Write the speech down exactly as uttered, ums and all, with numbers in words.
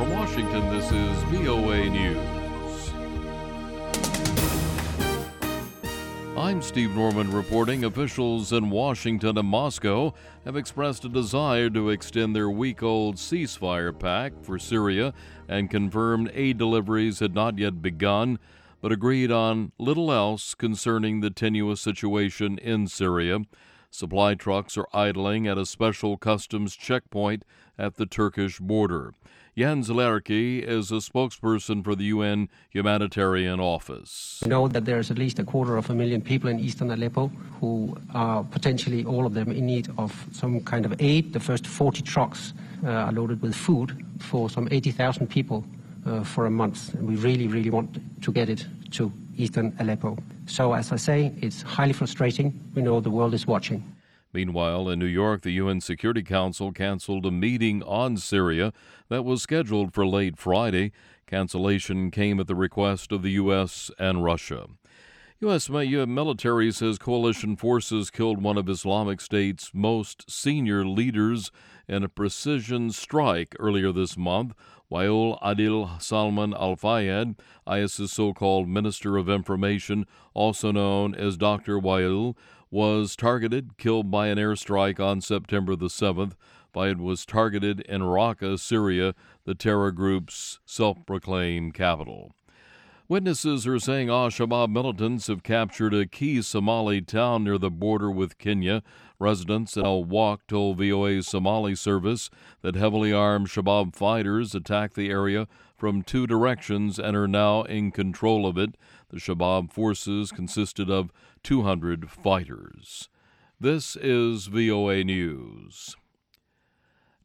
From Washington, this is V O A News. I'm Steve Norman reporting. Officials in Washington and Moscow have expressed a desire to extend their week-old ceasefire pact for Syria and confirmed aid deliveries had not yet begun, but agreed on little else concerning the tenuous situation in Syria. Supply trucks are idling at a special customs checkpoint at the Turkish border. Jens Lerke is a spokesperson for the U N Humanitarian Office. We know that there's at least a quarter of a million people in eastern Aleppo who are potentially all of them in need of some kind of aid. The first forty trucks uh, are loaded with food for some eighty thousand people uh, for a month. And we really, really want to get it to eastern Aleppo. So, as I say, it's highly frustrating. We know the world is watching. Meanwhile, in New York, the U N Security Council canceled a meeting on Syria that was scheduled for late Friday. Cancellation came at the request of the U S and Russia. U S military says coalition forces killed one of Islamic State's most senior leaders in a precision strike earlier this month. Wael Adil Salman al-Fayed, IS's so-called Minister of Information, also known as Doctor Wael, was targeted, killed by an airstrike on September the seventh. Fayed was targeted in Raqqa, Syria, the terror group's self-proclaimed capital. Witnesses are saying al-Shabaab militants have captured a key Somali town near the border with Kenya. Residents at Al-Waq told V O A's Somali service that heavily armed Shabaab fighters attacked the area from two directions and are now in control of it. The Shabaab forces consisted of two hundred fighters. This is V O A News.